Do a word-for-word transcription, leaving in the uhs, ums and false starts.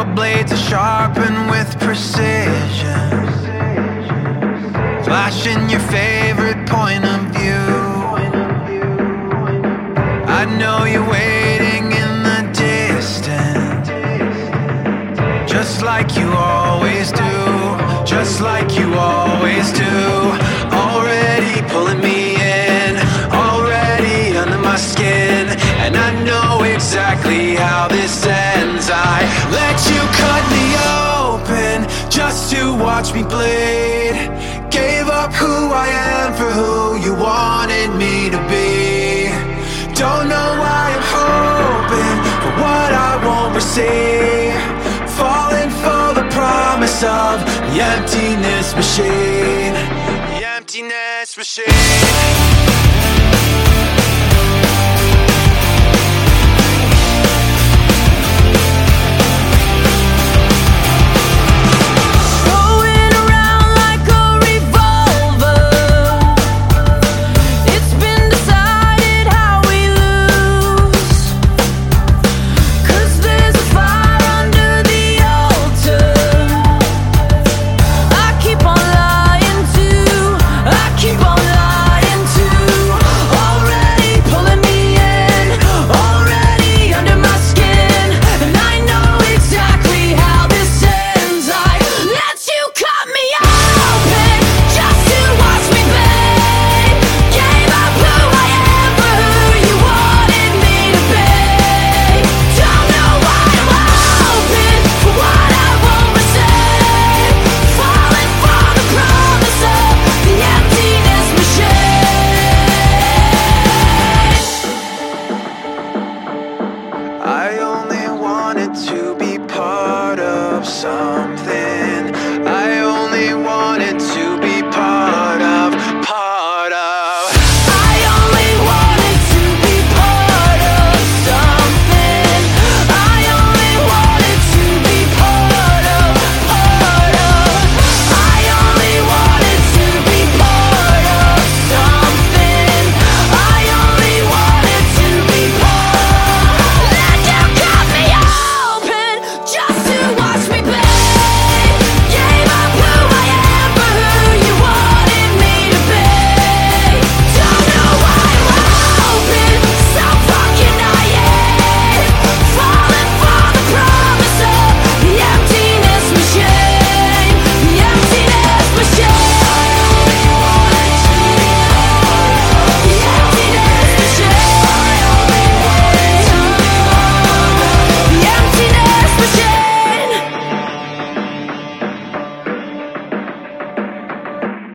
Your blades are sharpened with precision, flashing your favorite point of view. I know you're waiting in the distance, just like you always do, just like you always do. Already pulling me in, already under my skin, and I know exactly how this ends. I let you cut me open just to watch me bleed. Gave up who I am for who you wanted me to be. Don't know why I'm hoping for what I won't receive, falling for the promise of the emptiness machine. The emptiness machine.